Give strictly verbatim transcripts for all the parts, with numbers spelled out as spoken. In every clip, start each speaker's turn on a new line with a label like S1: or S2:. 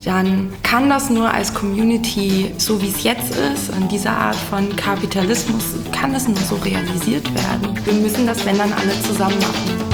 S1: dann kann das nur als Community, so wie es jetzt ist, in dieser Art von Kapitalismus, kann das nur so realisiert werden. Wir müssen das, wenn dann, alle zusammen machen.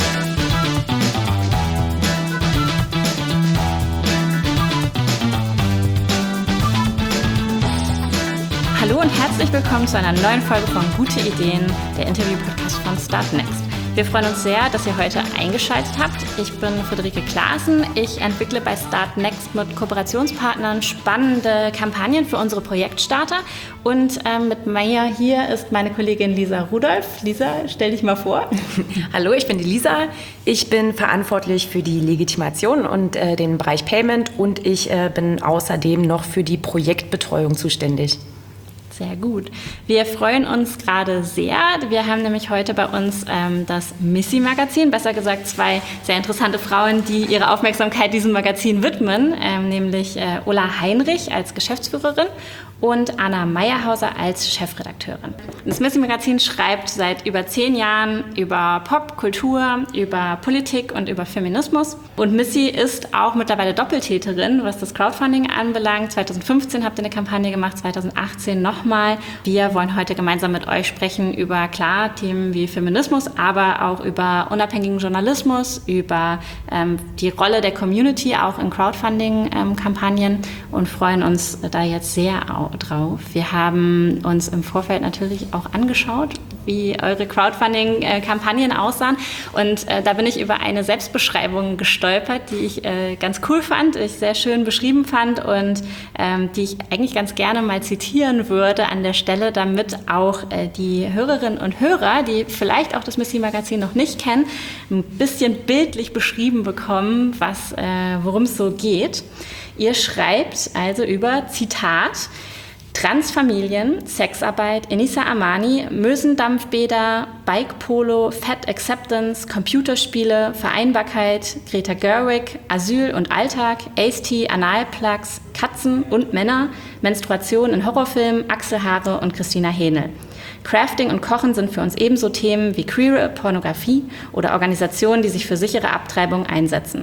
S2: Hallo und herzlich willkommen zu einer neuen Folge von Gute Ideen, der Interview-Podcast von Start Next. Wir freuen uns sehr, dass ihr heute eingeschaltet habt. Ich bin Friederike Klaassen. Ich entwickle bei Start Next mit Kooperationspartnern spannende Kampagnen für unsere Projektstarter. Und ähm, mit mir hier ist meine Kollegin Lisa Rudolph. Lisa, stell dich mal vor.
S3: Hallo, ich bin die Lisa. Ich bin verantwortlich für die Legitimation und äh, den Bereich Payment und ich äh, bin außerdem noch für die Projektbetreuung zuständig.
S2: Sehr gut. Wir freuen uns gerade sehr. Wir haben nämlich heute bei uns ähm, das Missy-Magazin, besser gesagt zwei sehr interessante Frauen, die ihre Aufmerksamkeit diesem Magazin widmen, ähm, nämlich äh, Ulla Heinrich als Geschäftsführerin und Anna Meyerhauser als Chefredakteurin. Das Missy-Magazin schreibt seit über zehn Jahren über Pop, Kultur, über Politik und über Feminismus. Und Missy ist auch mittlerweile Doppeltäterin, was das Crowdfunding anbelangt. zwanzig fünfzehn habt ihr eine Kampagne gemacht, zwanzig achtzehn nochmal. Wir wollen heute gemeinsam mit euch sprechen über, klar, Themen wie Feminismus, aber auch über unabhängigen Journalismus, über ähm, die Rolle der Community auch in Crowdfunding-Kampagnen ähm, und freuen uns da jetzt sehr auf. drauf. Wir haben uns im Vorfeld natürlich auch angeschaut, wie eure Crowdfunding-Kampagnen aussahen. Und äh, da bin ich über eine Selbstbeschreibung gestolpert, die ich äh, ganz cool fand, ich sehr schön beschrieben fand und ähm, die ich eigentlich ganz gerne mal zitieren würde an der Stelle, damit auch äh, die Hörerinnen und Hörer, die vielleicht auch das Missy-Magazin noch nicht kennen, ein bisschen bildlich beschrieben bekommen, was, äh, worum es so geht. Ihr schreibt also über, Zitat, Transfamilien, Sexarbeit, Enisa Amani, Mösendampfbäder, Bike-Polo, Fat Acceptance, Computerspiele, Vereinbarkeit, Greta Gerwig, Asyl und Alltag, Ace-T, Analplugs, Katzen und Männer, Menstruation in Horrorfilmen, Achselhaare und Christina Hähnel. Crafting und Kochen sind für uns ebenso Themen wie queere Pornografie oder Organisationen, die sich für sichere Abtreibung einsetzen.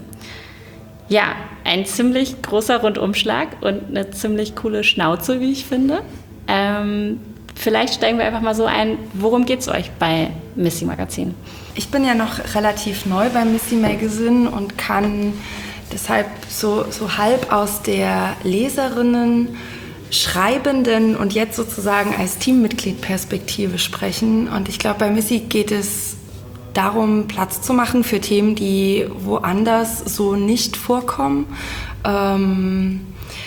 S2: Ja, ein ziemlich großer Rundumschlag und eine ziemlich coole Schnauze, wie ich finde. Ähm, vielleicht steigen wir einfach mal so ein, worum geht es euch bei Missy Magazin?
S1: Ich bin ja noch relativ neu beim Missy Magazin und kann deshalb so, so halb aus der Leserinnen, Schreibenden und jetzt sozusagen als Teammitglied-Perspektive sprechen. Und ich glaube, bei Missy geht es darum, Platz zu machen für Themen, die woanders so nicht vorkommen, ähm,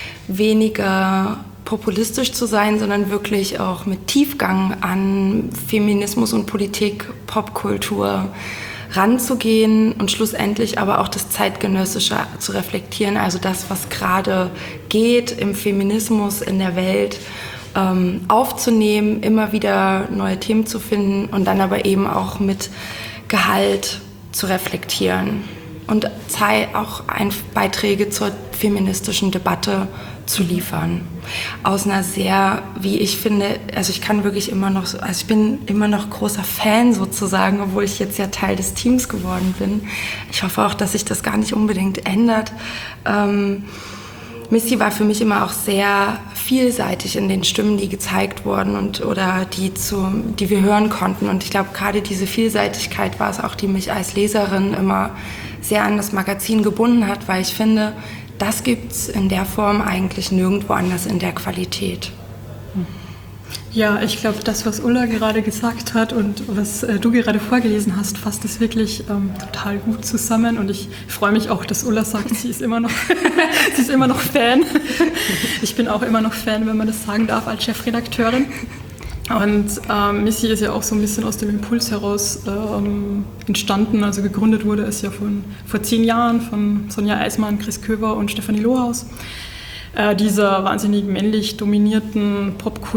S1: weniger populistisch zu sein, sondern wirklich auch mit Tiefgang an Feminismus und Politik, Popkultur ranzugehen und schlussendlich aber auch das Zeitgenössische zu reflektieren, also das, was gerade geht im Feminismus in der Welt, ähm, aufzunehmen, immer wieder neue Themen zu finden und dann aber eben auch mit Gehalt zu reflektieren und auch Beiträge zur feministischen Debatte zu liefern. Aus einer sehr, wie ich finde, also ich kann wirklich immer noch, also ich bin immer noch großer Fan sozusagen, obwohl ich jetzt ja Teil des Teams geworden bin. Ich hoffe auch, dass sich das gar nicht unbedingt ändert. Ähm, Missy war für mich immer auch sehr vielseitig in den Stimmen, die gezeigt wurden und oder die, zu, die wir hören konnten. Und ich glaube, gerade diese Vielseitigkeit war es auch, die mich als Leserin immer sehr an das Magazin gebunden hat, weil ich finde, das gibt es in der Form eigentlich nirgendwo anders in der Qualität.
S4: Ja, ich glaube, das, was Ulla gerade gesagt hat und was äh, du gerade vorgelesen hast, fasst es wirklich ähm, total gut zusammen. Und ich freue mich auch, dass Ulla sagt, sie ist immer noch, sie ist immer noch Fan. Ich bin auch immer noch Fan, wenn man das sagen darf, als Chefredakteurin. Und ähm, Missy ist ja auch so ein bisschen aus dem Impuls heraus ähm, entstanden. Also gegründet wurde es ja von, vor zehn Jahren von Sonja Eismann, Chris Köber und Stefanie Lohaus. Äh, dieser wahnsinnig männlich dominierten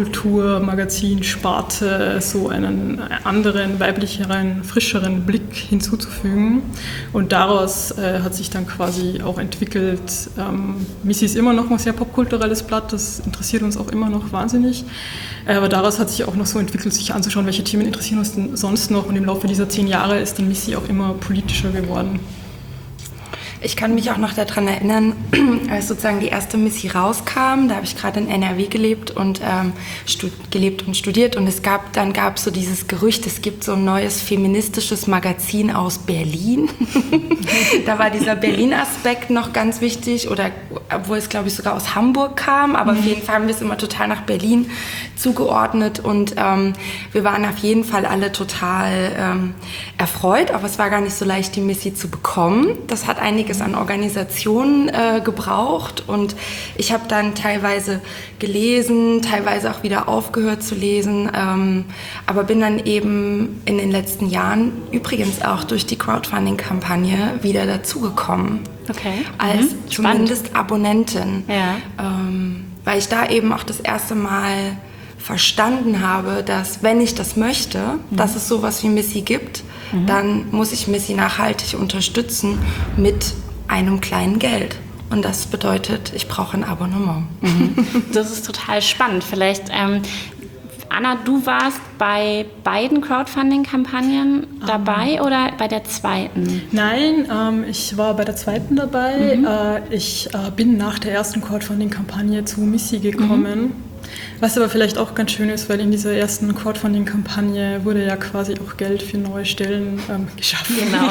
S4: Popkultur-Magazin-Sparte so einen anderen, weiblicheren, frischeren Blick hinzuzufügen. Und daraus äh, hat sich dann quasi auch entwickelt, ähm, Missy ist immer noch ein sehr popkulturelles Blatt, das interessiert uns auch immer noch wahnsinnig. Äh, aber daraus hat sich auch noch so entwickelt, sich anzuschauen, welche Themen interessieren uns denn sonst noch. Und im Laufe dieser zehn Jahre ist dann Missy auch immer politischer geworden.
S1: Ich kann mich auch noch daran erinnern, als sozusagen die erste Missy rauskam, da habe ich gerade in N R W gelebt und ähm, stud- gelebt und studiert und es gab, dann gab es so dieses Gerücht, es gibt so ein neues feministisches Magazin aus Berlin. Da war dieser Berlin-Aspekt noch ganz wichtig, oder obwohl es, glaube ich, sogar aus Hamburg kam, aber mhm. auf jeden Fall haben wir es immer total nach Berlin zugeordnet und ähm, wir waren auf jeden Fall alle total ähm, erfreut, aber es war gar nicht so leicht, die Missy zu bekommen. Das hat einiges an Organisationen äh, gebraucht und ich habe dann teilweise gelesen, teilweise auch wieder aufgehört zu lesen, ähm, aber bin dann eben in den letzten Jahren übrigens auch durch die Crowdfunding-Kampagne wieder dazugekommen.
S2: Okay.
S1: Als
S2: mhm.
S1: zumindest
S2: Spannend.
S1: Abonnentin.
S2: Ja.
S1: Ähm, weil ich da eben auch das erste Mal verstanden habe, dass wenn ich das möchte, mhm. dass es sowas wie Missy gibt, mhm. dann muss ich Missy nachhaltig unterstützen mit einem kleinen Geld. Und das bedeutet, ich brauche ein Abonnement.
S2: Mhm. Das ist total spannend. Vielleicht, ähm, Anna, du warst bei beiden Crowdfunding-Kampagnen dabei um. oder bei der zweiten?
S4: Nein, ähm, ich war bei der zweiten dabei. Mhm. Äh, ich äh, bin nach der ersten Crowdfunding-Kampagne zu Missy gekommen. Mhm. Was aber vielleicht auch ganz schön ist, weil in dieser ersten Crowdfunding-Kampagne wurde ja quasi auch Geld für neue Stellen ähm, geschaffen.
S2: Genau.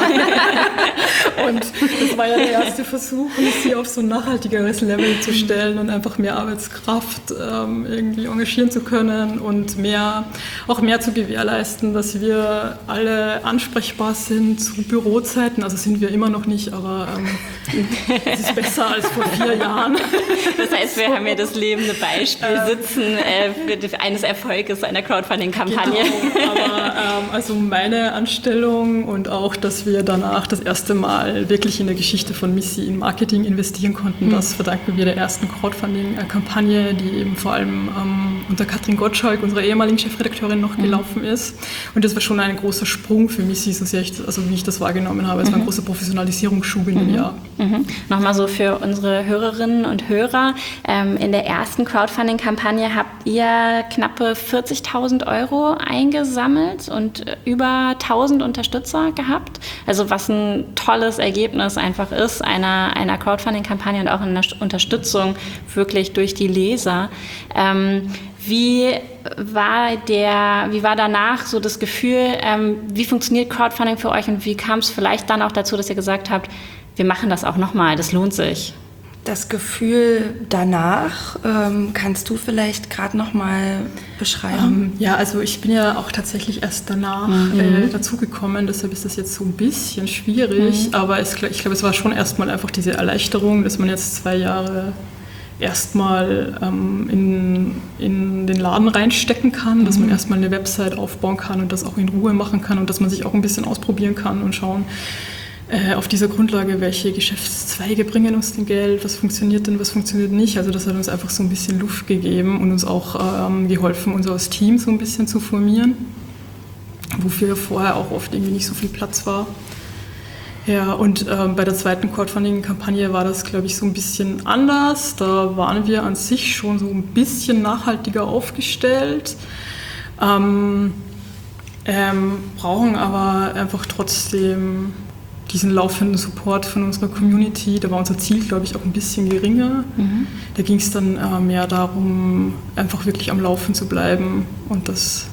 S4: Und das war ja der erste Versuch, sie auf so ein nachhaltigeres Level zu stellen und einfach mehr Arbeitskraft ähm, irgendwie engagieren zu können und mehr, auch mehr zu gewährleisten, dass wir alle ansprechbar sind zu Bürozeiten. Also sind wir immer noch nicht, aber ähm, es ist besser als vor vier Jahren.
S2: Das heißt, wir haben ja das lebende Beispiel sitzen äh, eines Erfolges einer Crowdfunding-Kampagne.
S4: Genau, aber ähm, also meine Anstellung und auch, dass wir danach das erste Mal wirklich in der Geschichte von Missy in Marketing investieren konnten, mhm. das verdanken wir der ersten Crowdfunding-Kampagne, die eben vor allem ähm, unter Katrin Gottschalk, unserer ehemaligen Chefredakteurin, noch mhm. gelaufen ist. Und das war schon ein großer Sprung für Missy, so sehr ich das, also wie ich das wahrgenommen habe. Es mhm. war ein großer Professionalisierungsschub in dem mhm. Jahr.
S2: Mhm. Nochmal so für unsere Hörerinnen und Hörer. Ähm, in der ersten Crowdfunding-Kampagne habt ihr knappe vierzigtausend Euro eingesammelt und über tausend Unterstützer gehabt. Also was ein tolles Ergebnis einfach ist, einer, einer Crowdfunding-Kampagne und auch einer Unterstützung wirklich durch die Leser. Ähm, wie war der, wie war danach so das Gefühl, ähm, wie funktioniert Crowdfunding für euch und wie kam es vielleicht dann auch dazu, dass ihr gesagt habt, wir machen das auch nochmal, das lohnt sich?
S1: Das Gefühl danach, ähm, kannst du vielleicht gerade noch mal beschreiben?
S4: Ähm, ja, also ich bin ja auch tatsächlich erst danach mhm. äh, dazugekommen, deshalb ist das jetzt so ein bisschen schwierig, mhm. aber es, ich glaube, es war schon erstmal einfach diese Erleichterung, dass man jetzt zwei Jahre erstmal ähm, in, in den Laden reinstecken kann, mhm. dass man erstmal eine Website aufbauen kann und das auch in Ruhe machen kann und dass man sich auch ein bisschen ausprobieren kann und schauen, auf dieser Grundlage, welche Geschäftszweige bringen uns denn Geld, was funktioniert denn, was funktioniert nicht. Also das hat uns einfach so ein bisschen Luft gegeben und uns auch ähm, geholfen, uns als Team so ein bisschen zu formieren, wofür vorher auch oft irgendwie nicht so viel Platz war. Ja, und ähm, bei der zweiten Crowdfunding-Kampagne war das, glaube ich, so ein bisschen anders. Da waren wir an sich schon so ein bisschen nachhaltiger aufgestellt. Ähm, ähm, brauchen aber einfach trotzdem diesen laufenden Support von unserer Community. Da war unser Ziel, glaube ich, auch ein bisschen geringer. Mhm. Da ging es dann äh, mehr darum, einfach wirklich am Laufen zu bleiben und das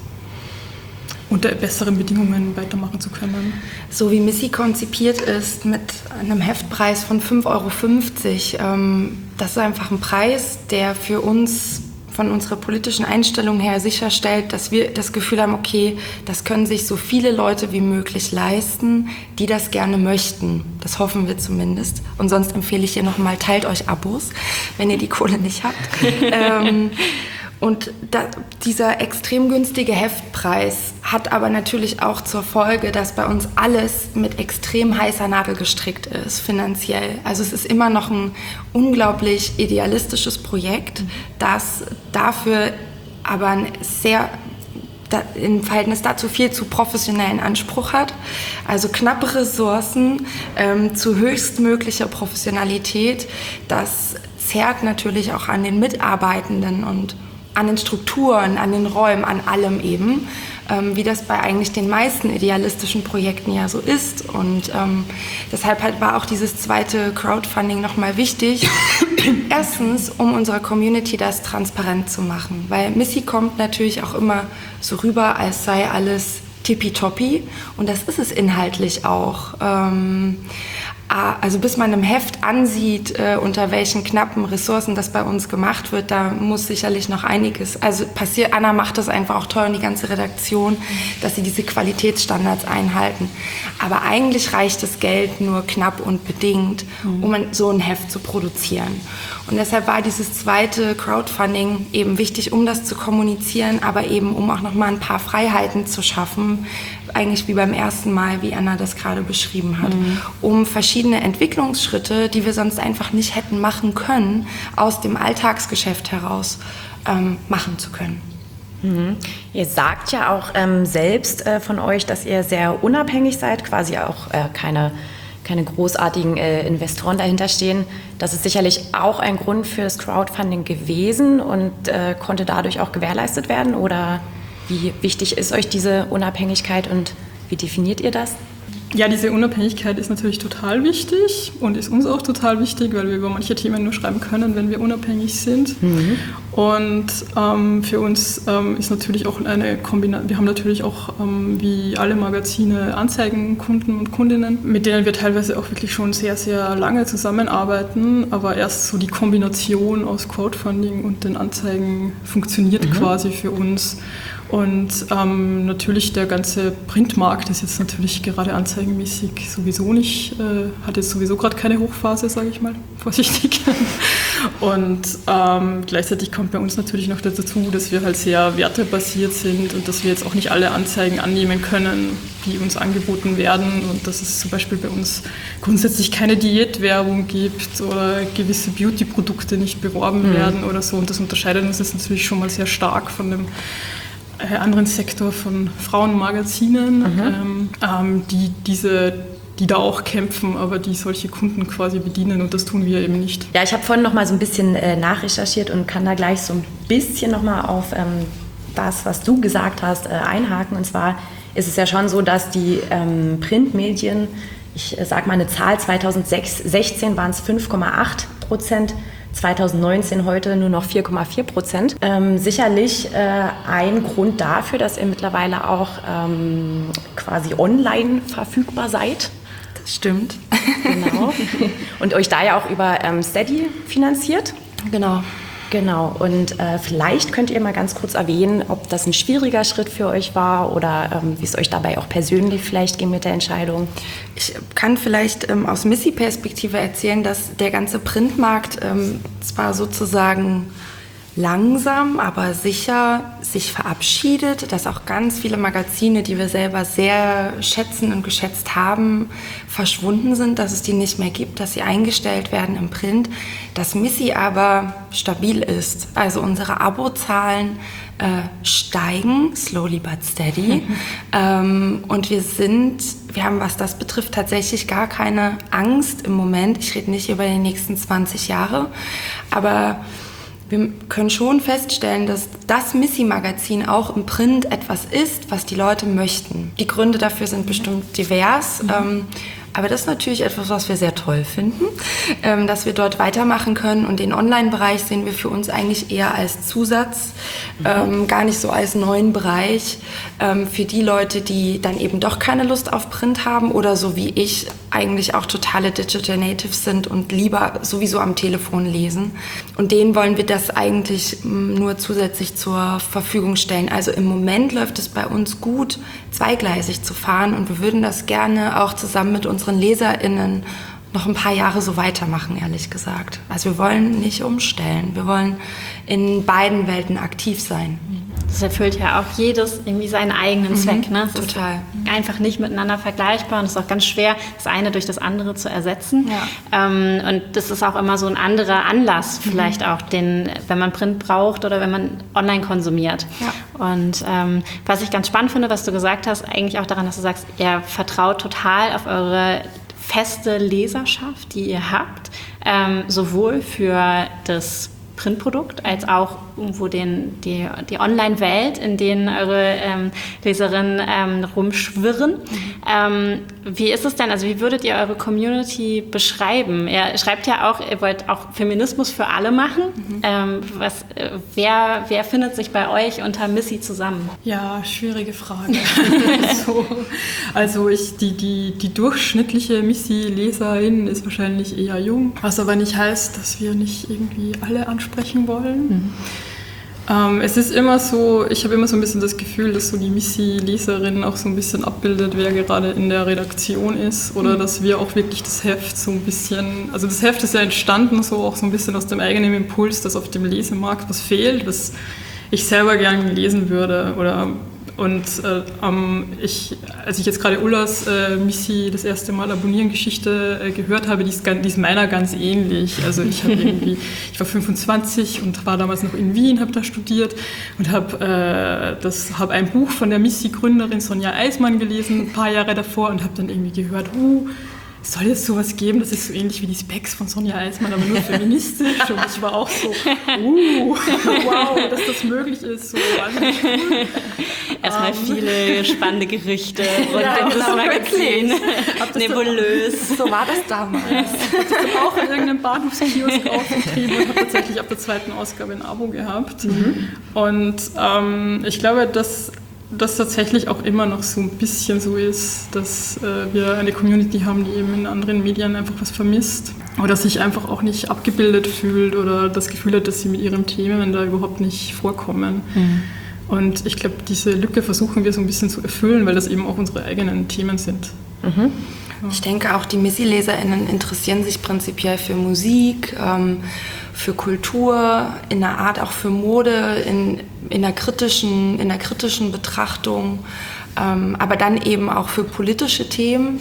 S4: unter besseren Bedingungen weitermachen zu können.
S1: So wie Missy konzipiert ist, mit einem Heftpreis von fünf Euro fünfzig, ähm, das ist einfach ein Preis, der für uns von unserer politischen Einstellung her sicherstellt, dass wir das Gefühl haben, okay, das können sich so viele Leute wie möglich leisten, die das gerne möchten. Das hoffen wir zumindest. Und sonst empfehle ich hier nochmal, teilt euch Abos, wenn ihr die Kohle nicht habt. ähm, und da, dieser extrem günstige Heftpreis hat aber natürlich auch zur Folge, dass bei uns alles mit extrem heißer Nadel gestrickt ist, finanziell. Also es ist immer noch ein unglaublich idealistisches Projekt, das dafür aber ein sehr, im Verhältnis dazu viel zu professionellen Anspruch hat. Also knappe Ressourcen ähm, zu höchstmöglicher Professionalität, das zerrt natürlich auch an den Mitarbeitenden und an den Strukturen, an den Räumen, an allem eben. ähm, wie das bei eigentlich den meisten idealistischen Projekten ja so ist. Und ähm, deshalb halt war auch dieses zweite Crowdfunding nochmal wichtig. Erstens, um unserer Community das transparent zu machen, weil Missy kommt natürlich auch immer so rüber, als sei alles tippitoppi, und das ist es inhaltlich auch. Ähm, Also bis man im Heft ansieht, äh, unter welchen knappen Ressourcen das bei uns gemacht wird, da muss sicherlich noch einiges, also passiert. Anna macht das einfach auch toll und die ganze Redaktion, dass sie diese Qualitätsstandards einhalten. Aber eigentlich reicht das Geld nur knapp und bedingt, mhm. um ein, so ein Heft zu produzieren. Und deshalb war dieses zweite Crowdfunding eben wichtig, um das zu kommunizieren, aber eben um auch nochmal ein paar Freiheiten zu schaffen, eigentlich wie beim ersten Mal, wie Anna das gerade beschrieben hat, mhm. um verschiedene Entwicklungsschritte, die wir sonst einfach nicht hätten machen können, aus dem Alltagsgeschäft heraus ähm, machen zu können.
S3: Mhm. Ihr sagt ja auch ähm, selbst äh, von euch, dass ihr sehr unabhängig seid, quasi auch äh, keine, keine großartigen äh, Investoren dahinter stehen. Das ist sicherlich auch ein Grund für das Crowdfunding gewesen und äh, konnte dadurch auch gewährleistet werden, oder wie wichtig ist euch diese Unabhängigkeit und wie definiert ihr das?
S4: Ja, diese Unabhängigkeit ist natürlich total wichtig und ist uns auch total wichtig, weil wir über manche Themen nur schreiben können, wenn wir unabhängig sind. Mhm. Und ähm, für uns ähm, ist natürlich auch eine Kombination, wir haben natürlich auch ähm, wie alle Magazine Anzeigenkunden und Kundinnen, mit denen wir teilweise auch wirklich schon sehr, sehr lange zusammenarbeiten, aber erst so die Kombination aus Crowdfunding und den Anzeigen funktioniert mhm. quasi für uns. Und ähm, natürlich der ganze Printmarkt ist jetzt natürlich gerade anzeigenmäßig sowieso nicht, äh, hat jetzt sowieso gerade keine Hochphase, sage ich mal, vorsichtig. Und ähm, gleichzeitig kommt bei uns natürlich noch dazu, dass wir halt sehr wertebasiert sind und dass wir jetzt auch nicht alle Anzeigen annehmen können, die uns angeboten werden, und dass es zum Beispiel bei uns grundsätzlich keine Diätwerbung gibt oder gewisse Beauty-Produkte nicht beworben mhm. werden oder so. Und das unterscheidet uns jetzt natürlich schon mal sehr stark von dem anderen Sektor von Frauenmagazinen, mhm. ähm, ähm, die diese, die da auch kämpfen, aber die solche Kunden quasi bedienen, und das tun wir eben nicht.
S3: Ja, ich habe vorhin noch mal so ein bisschen äh, nachrecherchiert und kann da gleich so ein bisschen noch mal auf ähm, das, was du gesagt hast, äh, einhaken. Und zwar ist es ja schon so, dass die ähm, Printmedien, ich äh, sage mal eine Zahl, zweitausendsechzehn waren es fünf Komma acht Prozent, zweitausendneunzehn heute nur noch vier Komma vier Prozent. Ähm, sicherlich äh, ein Grund dafür, dass ihr mittlerweile auch ähm, quasi online verfügbar seid.
S1: Das stimmt.
S3: Genau. Und euch da ja auch über ähm, Steady finanziert.
S1: Genau.
S3: Genau, und äh, vielleicht könnt ihr mal ganz kurz erwähnen, ob das ein schwieriger Schritt für euch war oder ähm, wie es euch dabei auch persönlich vielleicht ging mit der Entscheidung.
S1: Ich kann vielleicht ähm, aus Missy-Perspektive erzählen, dass der ganze Printmarkt ähm, zwar sozusagen langsam, aber sicher sich verabschiedet, dass auch ganz viele Magazine, die wir selber sehr schätzen und geschätzt haben, verschwunden sind, dass es die nicht mehr gibt, dass sie eingestellt werden im Print, dass Missy aber stabil ist. Also unsere Abozahlen äh, steigen, slowly but steady. Mhm. Ähm, und wir sind, wir haben, was das betrifft, tatsächlich gar keine Angst im Moment. Ich rede nicht über die nächsten zwanzig Jahre, aber wir können schon feststellen, dass das Missy-Magazin auch im Print etwas ist, was die Leute möchten. Die Gründe dafür sind bestimmt divers, mhm. ähm, aber das ist natürlich etwas, was wir sehr toll finden, ähm, dass wir dort weitermachen können. Und den Online-Bereich sehen wir für uns eigentlich eher als Zusatz, mhm. ähm, gar nicht so als neuen Bereich ähm, für die Leute, die dann eben doch keine Lust auf Print haben oder so wie ich eigentlich auch totale Digital Natives sind und lieber sowieso am Telefon lesen. Und denen wollen wir das eigentlich nur zusätzlich zur Verfügung stellen. Also im Moment läuft es bei uns gut, zweigleisig zu fahren, und wir würden das gerne auch zusammen mit unseren LeserInnen noch ein paar Jahre so weitermachen, ehrlich gesagt. Also wir wollen nicht umstellen, wir wollen in beiden Welten aktiv sein.
S2: Das erfüllt ja auch jedes irgendwie seinen eigenen mhm, Zweck. Ne? Es
S1: total.
S2: Ist einfach nicht miteinander vergleichbar, und es ist auch ganz schwer, das eine durch das andere zu ersetzen. Ja. Ähm, und das ist auch immer so ein anderer Anlass, vielleicht mhm. auch, den, wenn man Print braucht oder wenn man online konsumiert. Ja. Und ähm, was ich ganz spannend finde, was du gesagt hast, eigentlich auch daran, dass du sagst, ihr vertraut total auf eure feste Leserschaft, die ihr habt, ähm, sowohl für das Printprodukt als auch irgendwo den, die, die Online-Welt, in denen eure ähm, Leserinnen ähm, rumschwirren. Mhm. Ähm, wie ist es denn, also wie würdet ihr eure Community beschreiben? Ihr schreibt ja auch, ihr wollt auch Feminismus für alle machen. Mhm. Ähm, was, äh, wer, wer findet sich bei euch unter Missy zusammen?
S4: Ja, schwierige Frage. so, also ich, die, die, die durchschnittliche Missy-Leserin ist wahrscheinlich eher jung, was aber nicht heißt, dass wir nicht irgendwie alle ansprechen wollen. Mhm. Ähm, es ist immer so, ich habe immer so ein bisschen das Gefühl, dass so die Missy-Leserin auch so ein bisschen abbildet, wer gerade in der Redaktion ist oder mhm. dass wir auch wirklich das Heft so ein bisschen, also das Heft ist ja entstanden so auch so ein bisschen aus dem eigenen Impuls, dass auf dem Lesemarkt was fehlt, was ich selber gerne lesen würde oder und äh, ähm, ich, als ich jetzt gerade Ullas äh, Missy das erste Mal Abonnieren Geschichte äh, gehört habe, die ist, die ist meiner ganz ähnlich. Also ich habe irgendwie, ich war fünfundzwanzig und war damals noch in Wien, habe da studiert und habe äh, das, habe ein Buch von der Missy-Gründerin Sonja Eismann gelesen, ein paar Jahre davor und habe dann irgendwie gehört, uh, soll es sowas geben? Das ist so ähnlich wie die Specs von Sonja Eismann, aber nur feministisch. Und ich war auch so, uh, wow, dass das möglich ist. So, wahnsinnig cool.
S2: Erstmal um. viele spannende Gerüchte rund
S1: ja,
S2: um das Magazin. Nebulös.
S1: So war das damals.
S4: Ich habe das dann auch in irgendeinem Bahnhofskiosk aufgetrieben und habe tatsächlich ab der zweiten Ausgabe ein Abo gehabt. Mhm. Und ähm, ich glaube, dass das tatsächlich auch immer noch so ein bisschen so ist, dass äh, wir eine Community haben, die eben in anderen Medien einfach was vermisst oder sich einfach auch nicht abgebildet fühlt oder das Gefühl hat, dass sie mit ihren Themen da überhaupt nicht vorkommen. Mhm. Und ich glaube, diese Lücke versuchen wir so ein bisschen zu erfüllen, weil das eben auch unsere eigenen Themen sind.
S1: Mhm. Ja. Ich denke auch, die Missy-LeserInnen interessieren sich prinzipiell für Musik, ähm, für Kultur, in einer Art auch für Mode, in, in, einer, kritischen, in einer kritischen Betrachtung, ähm, aber dann eben auch für politische Themen.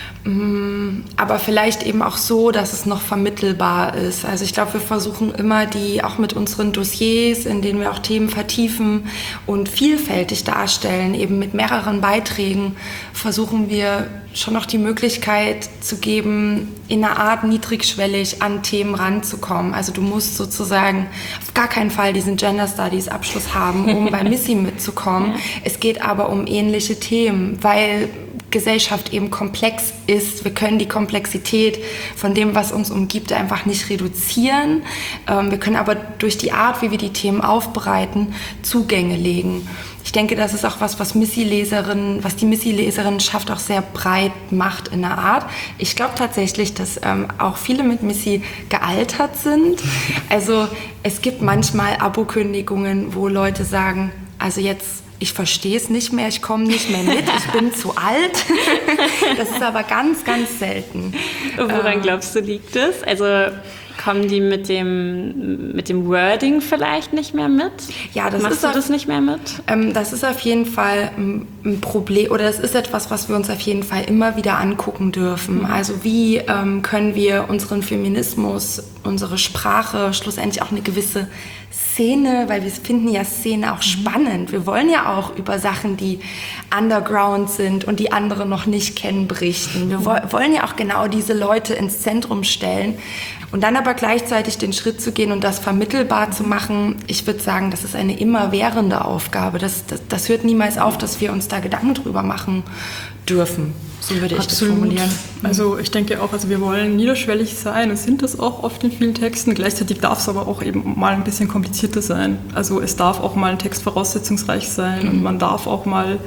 S1: Aber vielleicht eben auch so, dass es noch vermittelbar ist. Also ich glaube, wir versuchen immer, die auch mit unseren Dossiers, in denen wir auch Themen vertiefen und vielfältig darstellen, eben mit mehreren Beiträgen, versuchen wir schon noch die Möglichkeit zu geben, in einer Art niedrigschwellig an Themen ranzukommen. Also du musst sozusagen auf gar keinen Fall diesen Gender Studies Abschluss haben, um bei Missy mitzukommen. Es geht aber um ähnliche Themen, weil Gesellschaft eben komplex ist. Wir können die Komplexität von dem, was uns umgibt, einfach nicht reduzieren. Wir können aber durch die Art, wie wir die Themen aufbereiten, Zugänge legen. Ich denke, das ist auch was, was Missy-Leserinnen, was die Missy-Leserinnenschaft auch sehr breit macht in der Art. Ich glaube tatsächlich, dass ähm, auch viele mit Missy gealtert sind. Also es gibt manchmal Abokündigungen, wo Leute sagen, also jetzt ich verstehe es nicht mehr, ich komme nicht mehr mit, ich bin zu alt. Das ist aber ganz, ganz selten.
S2: Woran glaubst du, liegt es? Also kommen die mit dem, mit dem Wording vielleicht nicht mehr mit?
S1: Ja, das
S2: Machst
S1: ist
S2: du
S1: auf,
S2: das nicht mehr mit?
S1: Ähm, das ist auf jeden Fall ein Problem, oder das ist etwas, was wir uns auf jeden Fall immer wieder angucken dürfen. Mhm. Also wie ähm, können wir unseren Feminismus, unsere Sprache, schlussendlich auch eine gewisse Szene, weil wir finden ja Szene auch spannend. Wir wollen ja auch über Sachen, die underground sind und die andere noch nicht kennen, berichten. Wir wo- wollen ja auch genau diese Leute ins Zentrum stellen und dann aber gleichzeitig den Schritt zu gehen und das vermittelbar zu machen. Ich würde sagen, das ist eine immerwährende Aufgabe. Das, das, das hört niemals auf, dass wir uns da Gedanken drüber machen dürfen. So würde ich
S4: Absolut.
S1: das formulieren.
S4: Also ich denke auch, also wir wollen niederschwellig sein und sind das auch oft in vielen Texten. Gleichzeitig darf es aber auch eben mal ein bisschen komplizierter sein. Also es darf auch mal ein Text voraussetzungsreich sein mhm. und man darf auch mal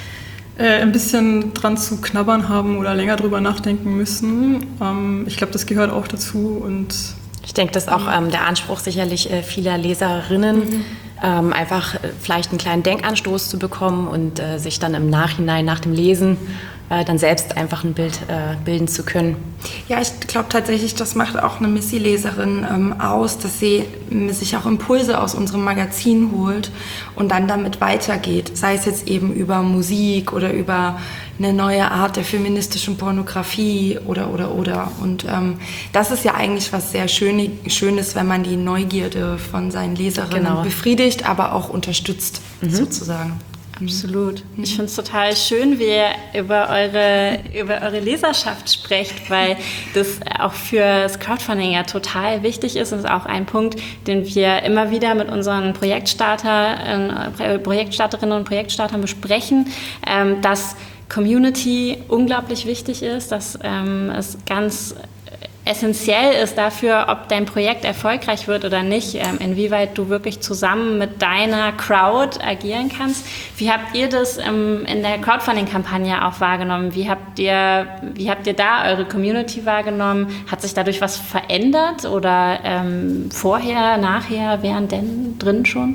S4: äh, ein bisschen dran zu knabbern haben oder länger drüber nachdenken müssen. Ähm, ich glaube, das gehört auch dazu. Und
S3: ich denke, das ist auch ähm, der Anspruch sicherlich äh, vieler Leserinnen, mhm. ähm, einfach äh, vielleicht einen kleinen Denkanstoß zu bekommen und äh, sich dann im Nachhinein, nach dem Lesen, äh, dann selbst einfach ein Bild äh, bilden zu können.
S1: Ja, ich glaube tatsächlich, das macht auch eine Missy-Leserin ähm, aus, dass sie äh, sich auch Impulse aus unserem Magazin holt und dann damit weitergeht. Sei es jetzt eben über Musik oder über eine neue Art der feministischen Pornografie oder, oder, oder. Und ähm, das ist ja eigentlich was sehr Schön, Schönes, wenn man die Neugierde von seinen Leserinnen
S3: genau.
S1: befriedigt, aber auch unterstützt, mhm. sozusagen.
S2: Absolut. Ich finde es total schön, wie ihr über eure, über eure Leserschaft sprecht, weil das auch für das Crowdfunding ja total wichtig ist. Das ist auch ein Punkt, den wir immer wieder mit unseren Projektstarter, äh, Projektstarterinnen und Projektstartern besprechen, ähm, dass Community unglaublich wichtig ist, dass ähm, es ganz essentiell ist dafür, ob dein Projekt erfolgreich wird oder nicht, ähm, inwieweit du wirklich zusammen mit deiner Crowd agieren kannst. Wie habt ihr das ähm, in der Crowdfunding-Kampagne auch wahrgenommen? Wie habt ihr, wie habt ihr da eure Community wahrgenommen? Hat sich dadurch was verändert oder ähm, vorher, nachher, während denn drin schon?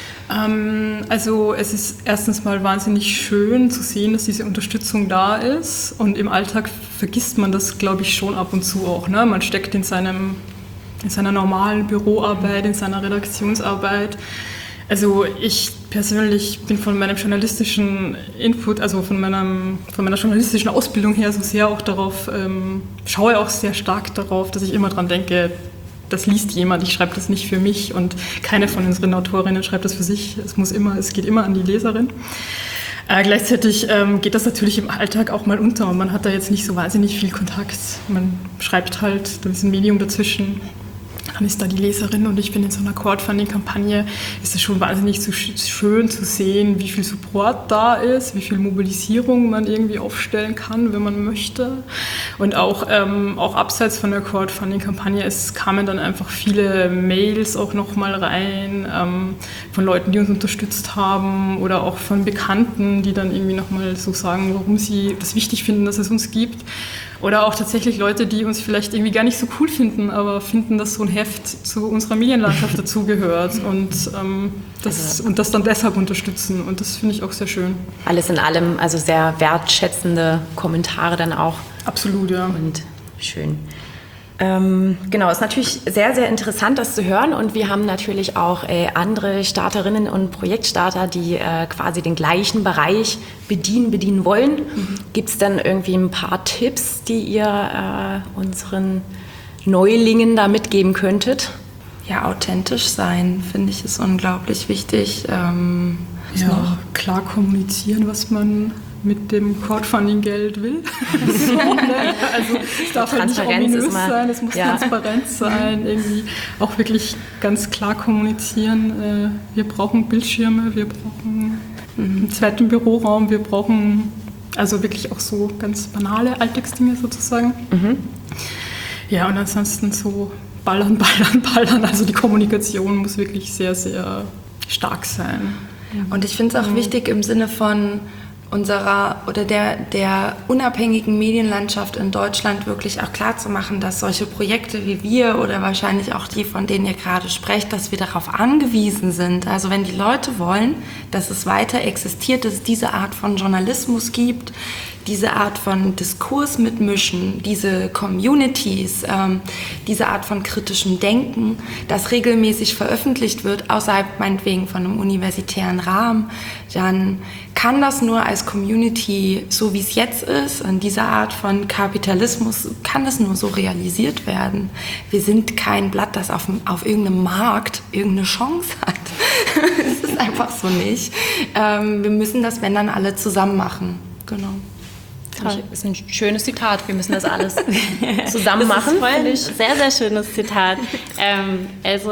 S4: Ähm, also es ist erstens mal wahnsinnig schön zu sehen, dass diese Unterstützung da ist, und im Alltag vergisst man das, glaube ich, schon ab und zu auch. Ne? Man steckt in, seinem, in seiner normalen Büroarbeit, in seiner Redaktionsarbeit. Also ich persönlich bin von meinem journalistischen Input, also von, meinem, von meiner journalistischen Ausbildung her so sehr auch darauf, ähm, schaue auch sehr stark darauf, dass ich immer dran denke, das liest jemand, ich schreibe das nicht für mich, und keine von unseren Autorinnen schreibt das für sich. Es muss immer, es geht immer an die Leserin. Äh, gleichzeitig ähm, geht das natürlich im Alltag auch mal unter, und man hat da jetzt nicht so wahnsinnig viel Kontakt. Man schreibt halt, da ist ein Medium dazwischen. Dann ist da die Leserin, und ich bin in so einer Crowdfunding-Kampagne. Ist es schon wahnsinnig so schön zu sehen, wie viel Support da ist, wie viel Mobilisierung man irgendwie aufstellen kann, wenn man möchte. Und auch, ähm, auch abseits von der Crowdfunding-Kampagne, es kamen dann einfach viele Mails auch nochmal rein ähm, von Leuten, die uns unterstützt haben, oder auch von Bekannten, die dann irgendwie nochmal so sagen, warum sie das wichtig finden, dass es uns gibt. Oder auch tatsächlich Leute, die uns vielleicht irgendwie gar nicht so cool finden, aber finden, dass so ein Heft zu unserer Medienlandschaft dazugehört, und, ähm, das, also, und das dann deshalb unterstützen. Und das finde ich auch sehr schön.
S3: Alles in allem, also sehr wertschätzende Kommentare dann auch.
S4: Absolut, ja.
S3: Und schön. Ähm, genau, ist natürlich sehr, sehr interessant, das zu hören, und wir haben natürlich auch äh, andere Starterinnen und Projektstarter, die äh, quasi den gleichen Bereich bedienen, bedienen wollen. Mhm. Gibt es denn irgendwie ein paar Tipps, die ihr äh, unseren Neulingen da mitgeben könntet?
S1: Ja, authentisch sein, finde ich, ist unglaublich wichtig. Ähm,
S4: ja, noch klar kommunizieren, was man mit dem Crowdfunding-Geld will. So, ne? Also es darf halt nicht ominös sein, es muss ja. transparent sein, irgendwie auch wirklich ganz klar kommunizieren. Äh, wir brauchen Bildschirme, wir brauchen einen zweiten Büroraum, wir brauchen also wirklich auch so ganz banale Alltagsdinge sozusagen. Mhm. Ja, und ansonsten so ballern, ballern, ballern. Also die Kommunikation muss wirklich sehr, sehr stark sein.
S1: Und ich finde es auch mhm. wichtig im Sinne von unserer oder der, der unabhängigen Medienlandschaft in Deutschland wirklich auch klar zu machen, dass solche Projekte wie wir oder wahrscheinlich auch die, von denen ihr gerade sprecht, dass wir darauf angewiesen sind. Also wenn die Leute wollen, dass es weiter existiert, dass es diese Art von Journalismus gibt, diese Art von Diskurs mitmischen, diese Communities, ähm, diese Art von kritischem Denken, das regelmäßig veröffentlicht wird, außerhalb meinetwegen von einem universitären Rahmen, dann kann das nur als Community, so wie es jetzt ist, in dieser Art von Kapitalismus, kann es nur so realisiert werden. Wir sind kein Blatt, das auf, auf irgendeinem Markt irgendeine Chance hat. Das ist einfach so nicht. Ähm, wir müssen das, wenn dann, alle zusammen machen. Genau.
S3: Das ist ein schönes Zitat. Wir müssen das alles zusammen machen.
S2: Das ist voll ein sehr, sehr schönes Zitat. ähm, also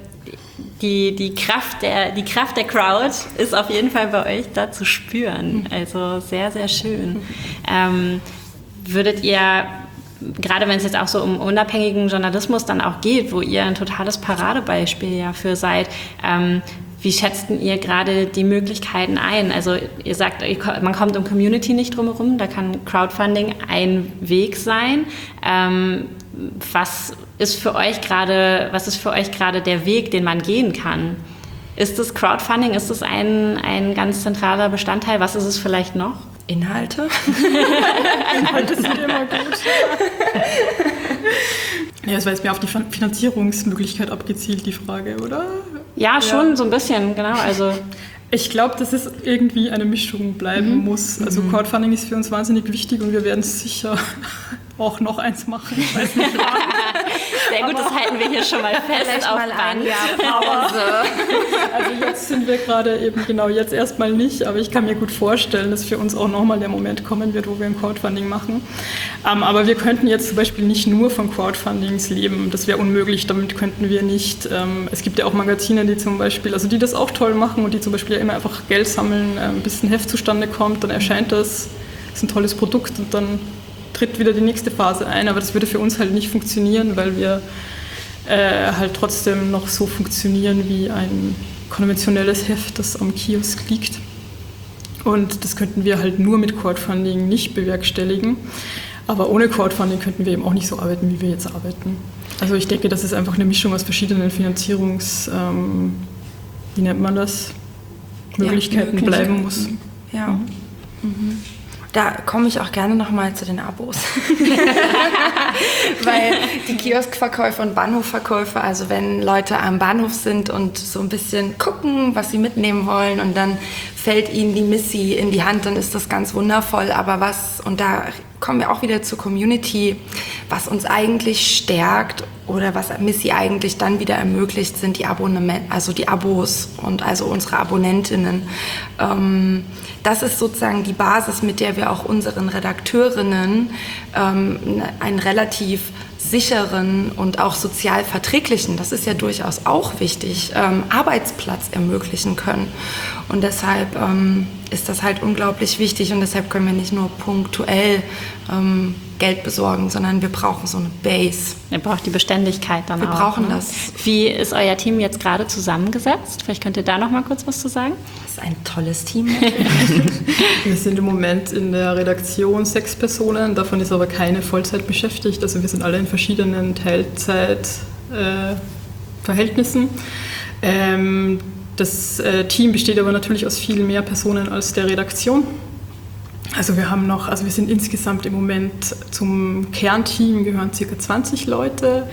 S2: die, die, Kraft der, die Kraft der Crowd ist auf jeden Fall bei euch da zu spüren. Also sehr, sehr schön. Ähm, würdet ihr, gerade wenn es jetzt auch so um unabhängigen Journalismus dann auch geht, wo ihr ein totales Paradebeispiel ja für seid, ähm, wie schätzt ihr gerade die Möglichkeiten ein? Also ihr sagt, man kommt um Community nicht drum herum, da kann Crowdfunding ein Weg sein. Ähm, was ist für euch gerade, was ist für euch gerade der Weg, den man gehen kann? Ist das Crowdfunding, ist das ein, ein ganz zentraler Bestandteil? Was ist es vielleicht noch?
S1: Inhalte?
S4: Inhalte sind immer gut. Ja, das war jetzt mehr auf die Finanzierungsmöglichkeit abgezielt, die Frage, oder?
S2: Ja, schon ja. So ein bisschen, genau. Also
S4: ich glaube, dass es irgendwie eine Mischung bleiben mhm. muss. Also Crowdfunding ist für uns wahnsinnig wichtig, und wir werden sicher auch noch eins machen. Ich weiß nicht wann.
S2: Sehr gut, das halten wir hier schon mal fest.
S1: Vielleicht
S2: auf
S1: mal ein
S2: Band.
S1: Jahr Pause.
S4: Also jetzt sind wir gerade eben, genau jetzt erstmal nicht, aber ich kann mir gut vorstellen, dass für uns auch nochmal der Moment kommen wird, wo wir ein Crowdfunding machen. Ähm, aber wir könnten jetzt zum Beispiel nicht nur von Crowdfundings leben, das wäre unmöglich, damit könnten wir nicht. Ähm, es gibt ja auch Magazine, die zum Beispiel, also die das auch toll machen und die zum Beispiel ja immer einfach Geld sammeln, ähm, bis ein Heft zustande kommt, dann erscheint das, ist ein tolles Produkt und dann tritt wieder die nächste Phase ein, aber das würde für uns halt nicht funktionieren, weil wir äh, halt trotzdem noch so funktionieren wie ein konventionelles Heft, das am Kiosk liegt. Und das könnten wir halt nur mit Crowdfunding nicht bewerkstelligen. Aber ohne Crowdfunding könnten wir eben auch nicht so arbeiten, wie wir jetzt arbeiten. Also ich denke, das ist einfach eine Mischung aus verschiedenen Finanzierungs, ähm, wie nennt man das, Möglichkeiten
S1: ja,
S4: bleiben muss.
S1: Ja. Mhm. Mhm. Da komme ich auch gerne nochmal zu den Abos. Weil die Kioskverkäufe und Bahnhofverkäufe, also wenn Leute am Bahnhof sind und so ein bisschen gucken, was sie mitnehmen wollen und dann fällt ihnen die Missy in die Hand, dann ist das ganz wundervoll. Aber was, und da kommen wir auch wieder zur Community, was uns eigentlich stärkt oder was Missy eigentlich dann wieder ermöglicht, sind die Abonnement, also die Abos und also unsere Abonnentinnen. Ähm, das ist sozusagen die Basis, mit der wir auch unseren Redakteurinnen ähm, einen relativ sicheren und auch sozial verträglichen, das ist ja durchaus auch wichtig, ähm, Arbeitsplatz ermöglichen können. Und deshalb ähm, ist das halt unglaublich wichtig und deshalb können wir nicht nur punktuell ähm, Geld besorgen, sondern wir brauchen so eine Base.
S2: Ihr braucht die Beständigkeit dann
S1: wir
S2: auch.
S1: Wir brauchen
S2: ne?
S1: das.
S2: Wie ist euer Team jetzt gerade zusammengesetzt? Vielleicht könnt ihr da noch mal kurz was zu sagen.
S1: Das ist ein tolles Team.
S4: Wir sind im Moment in der Redaktion sechs Personen, davon ist aber keine Vollzeit beschäftigt. Also wir sind alle in verschiedenen Teilzeitverhältnissen. Äh, ähm, das äh, Team besteht aber natürlich aus viel mehr Personen als der Redaktion. Also wir haben noch, also wir sind insgesamt im Moment zum Kernteam gehören ca. zwanzig Leute,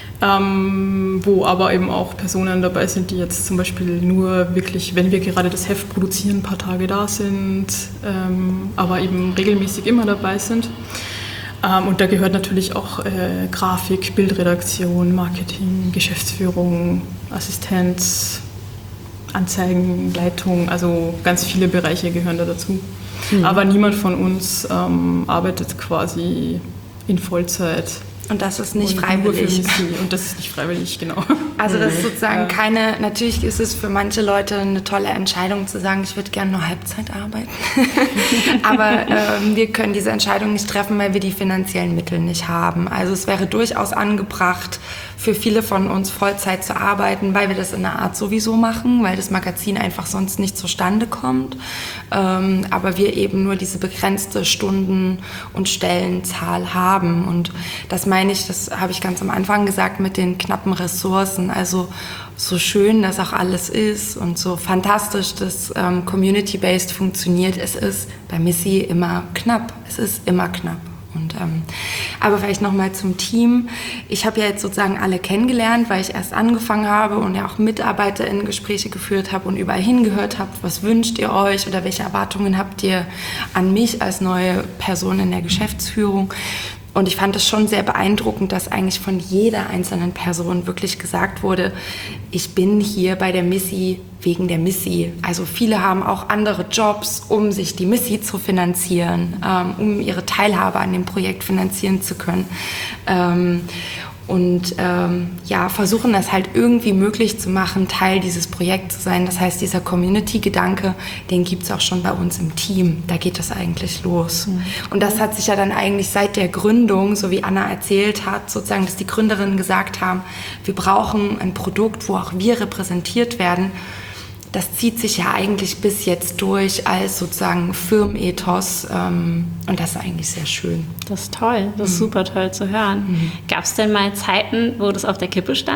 S4: ähm, wo aber eben auch Personen dabei sind, die jetzt zum Beispiel nur wirklich, wenn wir gerade das Heft produzieren, ein paar Tage da sind, ähm, aber eben regelmäßig immer dabei sind. Ähm, und da gehört natürlich auch äh, Grafik, Bildredaktion, Marketing, Geschäftsführung, Assistenz, Anzeigen, Leitung, also ganz viele Bereiche gehören da dazu. Mhm. Aber niemand von uns ähm, arbeitet quasi in Vollzeit.
S1: Und das ist nicht freiwillig.
S4: Und das ist nicht freiwillig, genau.
S1: Also das ist sozusagen keine, natürlich ist es für manche Leute eine tolle Entscheidung zu sagen, ich würde gerne nur Halbzeit arbeiten. Aber ähm, wir können diese Entscheidung nicht treffen, weil wir die finanziellen Mittel nicht haben. Also es wäre durchaus angebracht, für viele von uns Vollzeit zu arbeiten, weil wir das in einer Art sowieso machen, weil das Magazin einfach sonst nicht zustande kommt. Ähm, aber wir eben nur diese begrenzte Stunden- und Stellenzahl haben. Und das meine ich, das habe ich ganz am Anfang gesagt, mit den knappen Ressourcen. Also so schön das auch alles ist und so fantastisch das ähm, Community-Based funktioniert, es ist bei Missy immer knapp. Es ist immer knapp. Und, ähm, aber vielleicht nochmal zum Team. Ich habe ja jetzt sozusagen alle kennengelernt, weil ich erst angefangen habe und ja auch MitarbeiterInnen-Gespräche geführt habe und überall hingehört habe, was wünscht ihr euch oder welche Erwartungen habt ihr an mich als neue Person in der Geschäftsführung. Und ich fand es schon sehr beeindruckend, dass eigentlich von jeder einzelnen Person wirklich gesagt wurde, ich bin hier bei der Missy wegen der Missy. Also viele haben auch andere Jobs, um sich die Missy zu finanzieren, ähm, um ihre Teilhabe an dem Projekt finanzieren zu können. Ähm, und ähm, ja, versuchen das halt irgendwie möglich zu machen, Teil dieses Projekts zu sein. Das heißt, dieser Community-Gedanke, den gibt es auch schon bei uns im Team. Da geht das eigentlich los. Mhm. Und das hat sich ja dann eigentlich seit der Gründung, so wie Anna erzählt hat, sozusagen, dass die Gründerinnen gesagt haben, wir brauchen ein Produkt, wo auch wir repräsentiert werden. Das zieht sich ja eigentlich bis jetzt durch als sozusagen Firmenethos ähm, und das ist eigentlich sehr schön.
S2: Das ist toll, das ist mhm. super toll zu hören. Mhm. Gab es denn mal Zeiten, wo das auf der Kippe stand?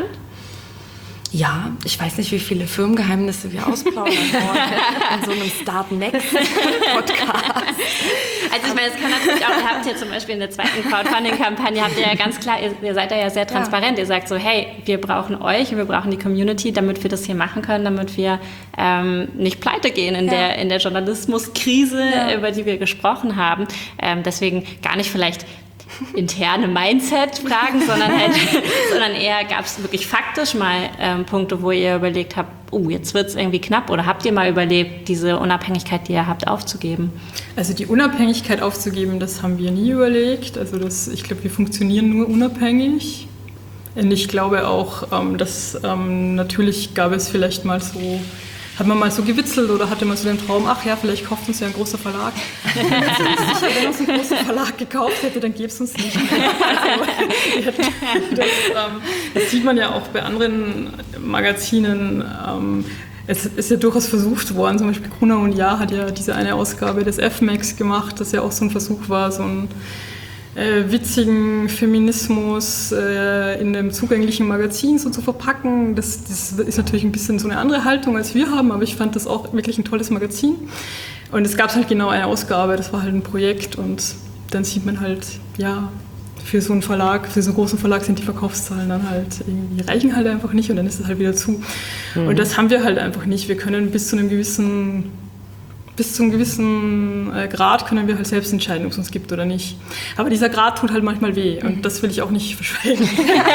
S1: Ja, ich weiß nicht, wie viele Firmengeheimnisse wir ausplaudern wollen in so einem Start Next Podcast.
S2: Also ich meine, es kann natürlich auch, ihr habt hier zum Beispiel in der zweiten Crowdfunding-Kampagne, habt ihr ja ganz klar, ihr, ihr seid da ja sehr transparent, ja. Ihr sagt so, hey, wir brauchen euch und wir brauchen die Community, damit wir das hier machen können, damit wir ähm, nicht pleite gehen in, ja. der, in der Journalismuskrise, ja. über die wir gesprochen haben. Ähm, deswegen gar nicht vielleicht interne Mindset-Fragen, sondern halt, sondern eher gab es wirklich faktisch mal ähm, Punkte, wo ihr überlegt habt, oh, jetzt wird es irgendwie knapp, oder habt ihr mal überlegt, diese Unabhängigkeit, die ihr habt, aufzugeben?
S4: Also die Unabhängigkeit aufzugeben, das haben wir nie überlegt. Also das, ich glaube, wir funktionieren nur unabhängig. Und ich glaube auch, ähm, dass ähm, natürlich gab es vielleicht mal so, hat man mal so gewitzelt oder hatte man so den Traum, ach ja, vielleicht kauft uns ja ein großer Verlag. Sicher, wenn uns ein großer Verlag gekauft hätte, dann gäbe es uns nicht mehr. Also, das, ähm, das sieht man ja auch bei anderen Magazinen. Ähm, es ist ja durchaus versucht worden, zum Beispiel Gruner und Jahr hat ja diese eine Ausgabe des F-Max gemacht, das ja auch so ein Versuch war, so ein Äh, witzigen Feminismus äh, in einem zugänglichen Magazin so zu verpacken. Das, das ist natürlich ein bisschen so eine andere Haltung, als wir haben, aber ich fand das auch wirklich ein tolles Magazin. Und es gab halt genau eine Ausgabe, das war halt ein Projekt und dann sieht man halt, ja, für so einen Verlag, für so einen großen Verlag sind die Verkaufszahlen dann halt irgendwie, reichen halt einfach nicht und dann ist es halt wieder zu. Mhm. Und das haben wir halt einfach nicht. Wir können bis zu einem gewissen Bis zu einem gewissen Grad können wir halt selbst entscheiden, ob es uns gibt oder nicht. Aber dieser Grad tut halt manchmal weh und das will ich auch nicht verschweigen.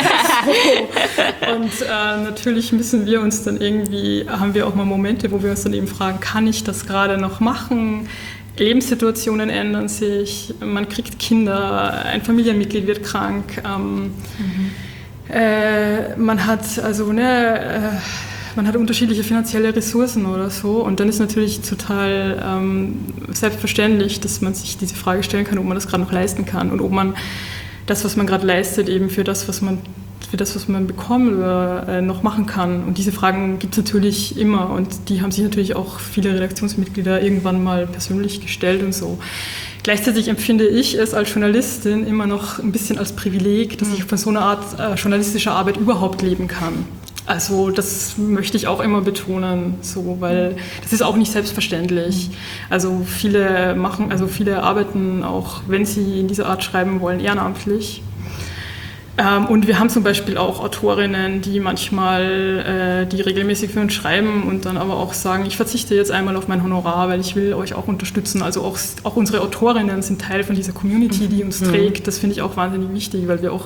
S4: So. Und äh, natürlich müssen wir uns dann irgendwie, haben wir auch mal Momente, wo wir uns dann eben fragen, kann ich das gerade noch machen? Lebenssituationen ändern sich, man kriegt Kinder, ein Familienmitglied wird krank, ähm, mhm. äh, man hat also ne, äh, man hat unterschiedliche finanzielle Ressourcen oder so und dann ist natürlich total ähm, selbstverständlich, dass man sich diese Frage stellen kann, ob man das gerade noch leisten kann und ob man das, was man gerade leistet, eben für das, was man für das, was man bekommt, oder, äh, noch machen kann. Und diese Fragen gibt es natürlich immer und die haben sich natürlich auch viele Redaktionsmitglieder irgendwann mal persönlich gestellt und so. Gleichzeitig empfinde ich es als Journalistin immer noch ein bisschen als Privileg, dass ich von so einer Art äh, journalistischer Arbeit überhaupt leben kann. Also das möchte ich auch immer betonen, so, weil das ist auch nicht selbstverständlich. Also viele machen, also viele arbeiten auch, wenn sie in dieser Art schreiben wollen, ehrenamtlich. Ähm, und wir haben zum Beispiel auch Autorinnen, die manchmal, äh, die regelmäßig für uns schreiben und dann aber auch sagen, ich verzichte jetzt einmal auf mein Honorar, weil ich will euch auch unterstützen. Also auch, auch unsere Autorinnen sind Teil von dieser Community, die uns trägt. Das finde ich auch wahnsinnig wichtig, weil wir auch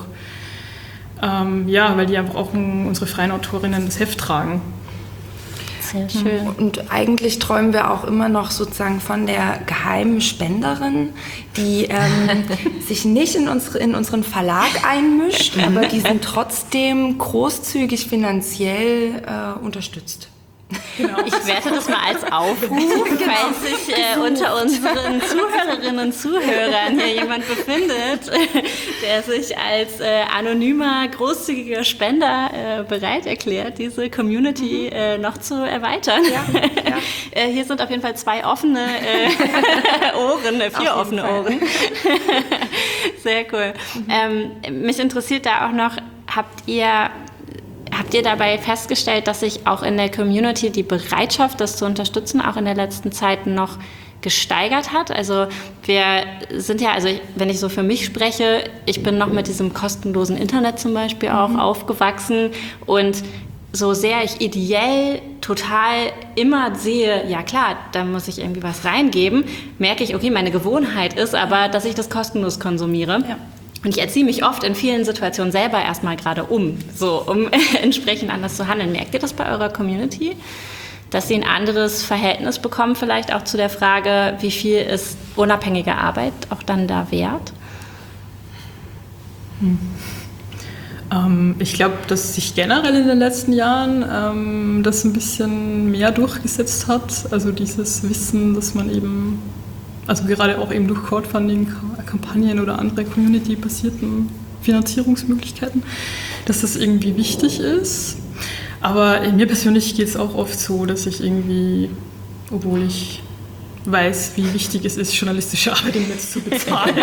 S4: Ähm, ja, weil die einfach auch um, unsere freien Autorinnen das Heft tragen.
S2: Sehr schön.
S1: Und eigentlich träumen wir auch immer noch sozusagen von der geheimen Spenderin, die ähm, sich nicht in, unsere, in unseren Verlag einmischt, aber diesen trotzdem großzügig finanziell äh, unterstützt.
S2: Genau. Ich werte das mal als Aufruf, genau. Falls sich äh, unter unseren Zuhörerinnen und Zuhörern hier jemand befindet, der sich als äh, anonymer, großzügiger Spender äh, bereit erklärt, diese Community äh, noch zu erweitern. Ja, ja. äh, hier sind auf jeden Fall zwei offene äh, Ohren, äh, vier offene Fall. Ohren. Sehr cool. Mhm. Ähm, mich interessiert da auch noch, habt ihr... Habt ihr dabei festgestellt, dass sich auch in der Community die Bereitschaft, das zu unterstützen, auch in der letzten Zeit noch gesteigert hat? Also wir sind ja, also wenn ich so für mich spreche, ich bin noch mit diesem kostenlosen Internet zum Beispiel auch mhm. aufgewachsen und so sehr ich ideell total immer sehe, ja klar, da muss ich irgendwie was reingeben, merke ich, okay, meine Gewohnheit ist aber, dass ich das kostenlos konsumiere. Ja. Und ich erziehe mich oft in vielen Situationen selber erstmal gerade um, so, um entsprechend anders zu handeln. Merkt ihr das bei eurer Community, dass sie ein anderes Verhältnis bekommen, vielleicht auch zu der Frage, wie viel ist unabhängige Arbeit auch dann da wert?
S4: Hm. Ähm, ich glaube, dass sich generell in den letzten Jahren ähm, das ein bisschen mehr durchgesetzt hat. Also dieses Wissen, dass man eben... Also gerade auch eben durch Crowdfunding-Kampagnen oder andere community-basierten Finanzierungsmöglichkeiten, dass das irgendwie wichtig ist. Aber mir persönlich geht es auch oft so, dass ich irgendwie, obwohl ich weiß, wie wichtig es ist, journalistische Arbeit im Netz zu bezahlen,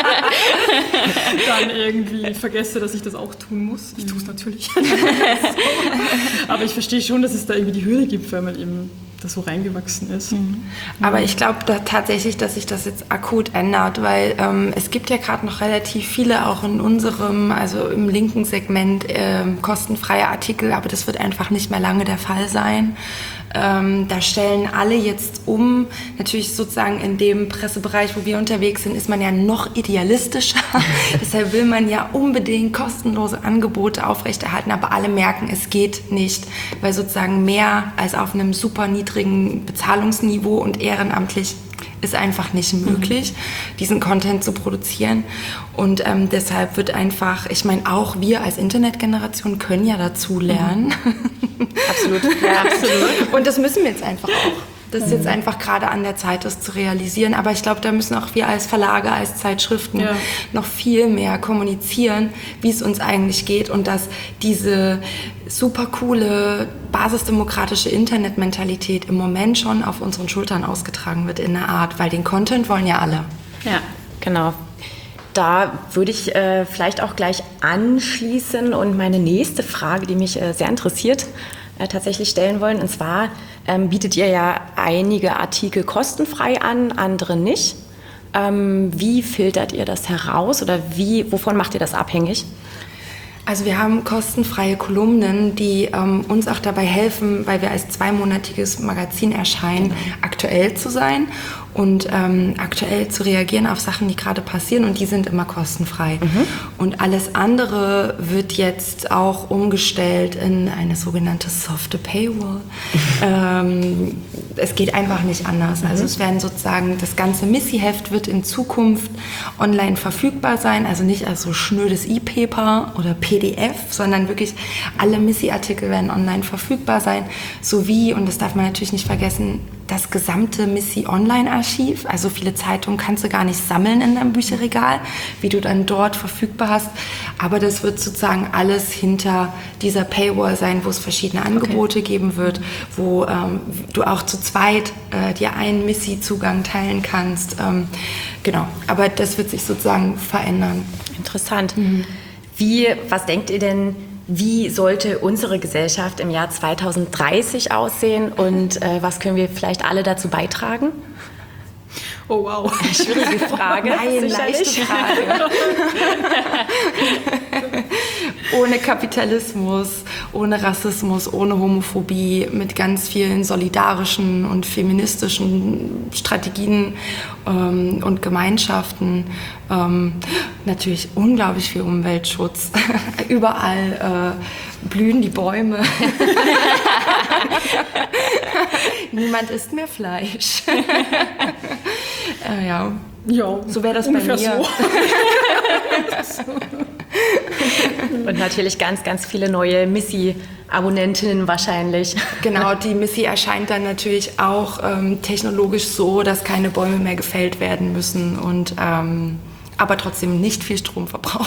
S4: dann irgendwie vergesse, dass ich das auch tun muss. Ich tue es natürlich. Aber ich verstehe schon, dass es da irgendwie die Hürde gibt, weil man eben das so reingewachsen ist. Mhm.
S1: Aber ich glaube da tatsächlich, dass sich das jetzt akut ändert, weil ähm, es gibt ja gerade noch relativ viele auch in unserem, also im linken Segment, äh, kostenfreie Artikel, aber das wird einfach nicht mehr lange der Fall sein. Ähm, da stellen alle jetzt um. Natürlich sozusagen in dem Pressebereich, wo wir unterwegs sind, ist man ja noch idealistischer. Deshalb will man ja unbedingt kostenlose Angebote aufrechterhalten, aber alle merken, es geht nicht, weil sozusagen mehr als auf einem super niedrigen Bezahlungsniveau und ehrenamtlich ist einfach nicht möglich, mhm. diesen Content zu produzieren. Und ähm, deshalb wird einfach, ich meine, auch wir als Internetgeneration können ja dazu lernen.
S3: Mhm. Absolut, ja, absolut.
S1: Und das müssen wir jetzt einfach auch. Das ist jetzt einfach gerade an der Zeit, das zu realisieren. Aber ich glaube, da müssen auch wir als Verlage, als Zeitschriften ja. noch viel mehr kommunizieren, wie es uns eigentlich geht und dass diese super coole, basisdemokratische Internetmentalität im Moment schon auf unseren Schultern ausgetragen wird in einer Art, weil den Content wollen ja alle.
S3: Ja, genau. Da würde ich äh, vielleicht auch gleich anschließen und meine nächste Frage, die mich äh, sehr interessiert, äh, tatsächlich stellen wollen. Und zwar ähm, bietet ihr ja einige Artikel kostenfrei an, andere nicht. Ähm, wie filtert ihr das heraus oder wie, wovon macht ihr das abhängig?
S1: Also wir haben kostenfreie Kolumnen, die ähm, uns auch dabei helfen, weil wir als zweimonatiges Magazin erscheinen, genau. aktuell zu sein und ähm, aktuell zu reagieren auf Sachen, die gerade passieren, und die sind immer kostenfrei. Mhm. Und alles andere wird jetzt auch umgestellt in eine sogenannte softe Paywall. ähm, es geht einfach nicht anders. Mhm. Also es werden sozusagen, das ganze Missy-Heft wird in Zukunft online verfügbar sein, also nicht als so schnödes E-Paper oder P D F, sondern wirklich alle Missy-Artikel werden online verfügbar sein, sowie, und das darf man natürlich nicht vergessen, das gesamte Missy-Online-Archiv. Also viele Zeitungen kannst du gar nicht sammeln in deinem Bücherregal, wie du dann dort verfügbar hast. Aber das wird sozusagen alles hinter dieser Paywall sein, wo es verschiedene Angebote okay. geben wird, wo ähm, du auch zu zweit äh, dir einen Missy-Zugang teilen kannst. Ähm, genau, aber das wird sich sozusagen verändern.
S3: Interessant. Mhm. Wie, was denkt ihr denn, wie sollte unsere Gesellschaft im Jahr zweitausenddreißig aussehen und äh, was können wir vielleicht alle dazu beitragen?
S4: Oh wow.
S3: Schwierige Frage.
S1: Nein, leichte Frage. Ohne Kapitalismus, ohne Rassismus, ohne Homophobie, mit ganz vielen solidarischen und feministischen Strategien ähm, und Gemeinschaften. Ähm, natürlich unglaublich viel Umweltschutz. Überall äh, blühen die Bäume. Niemand isst mehr Fleisch. äh, ja.
S4: Ja,
S1: so wäre das bei mir. So.
S3: Und natürlich ganz, ganz viele neue Missy-Abonnentinnen wahrscheinlich.
S1: Genau, die Missy erscheint dann natürlich auch ähm, technologisch so, dass keine Bäume mehr gefällt werden müssen und ähm, aber trotzdem nicht viel Strom verbraucht.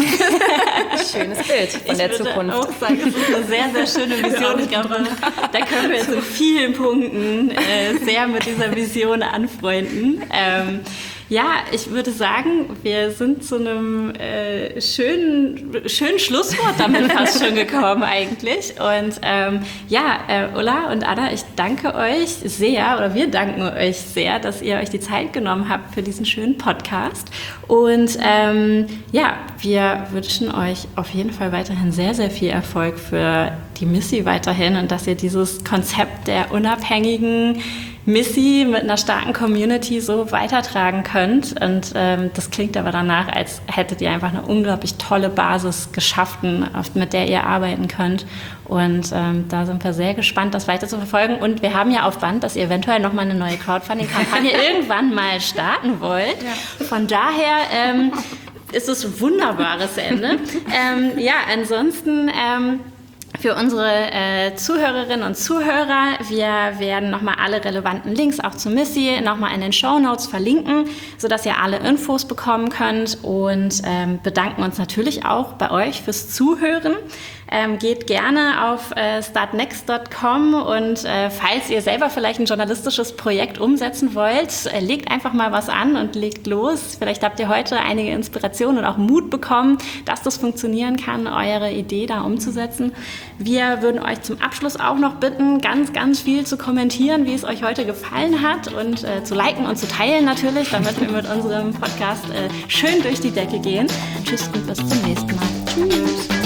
S3: Schönes Bild von
S2: ich
S3: der
S2: würde
S3: Zukunft.
S2: Auch sagen, das ist eine sehr, sehr schöne Vision. Ich glaube, da können wir jetzt in vielen Punkten äh, sehr mit dieser Vision anfreunden. Ähm, Ja, ich würde sagen, wir sind zu einem äh, schönen, schönen Schlusswort damit fast schon gekommen eigentlich. Und ähm, ja, äh, Ulla und Anna, ich danke euch sehr, oder wir danken euch sehr, dass ihr euch die Zeit genommen habt für diesen schönen Podcast. Und ähm, ja, wir wünschen euch auf jeden Fall weiterhin sehr, sehr viel Erfolg für die Missy weiterhin und dass ihr dieses Konzept der unabhängigen Missy mit einer starken Community so weitertragen könnt. Und ähm, das klingt aber danach, als hättet ihr einfach eine unglaublich tolle Basis geschaffen, auf, mit der ihr arbeiten könnt. Und ähm, da sind wir sehr gespannt, das weiter zu verfolgen. Und wir haben ja auf Band, dass ihr eventuell nochmal eine neue Crowdfunding-Kampagne irgendwann mal starten wollt. Ja. Von daher ähm, ist es ein wunderbares Ende. ähm, ja, ansonsten... Ähm, Für unsere äh, Zuhörerinnen und Zuhörer, wir werden nochmal alle relevanten Links auch zu Missy nochmal in den Shownotes verlinken, sodass ihr alle Infos bekommen könnt und ähm, bedanken uns natürlich auch bei euch fürs Zuhören. Ähm, geht gerne auf äh, startnext Punkt com und äh, falls ihr selber vielleicht ein journalistisches Projekt umsetzen wollt, äh, legt einfach mal was an und legt los. Vielleicht habt ihr heute einige Inspirationen und auch Mut bekommen, dass das funktionieren kann, eure Idee da umzusetzen. Wir würden euch zum Abschluss auch noch bitten, ganz, ganz viel zu kommentieren, wie es euch heute gefallen hat und äh, zu liken und zu teilen natürlich, damit wir mit unserem Podcast äh, schön durch die Decke gehen. Tschüss und bis zum nächsten Mal. Tschüss.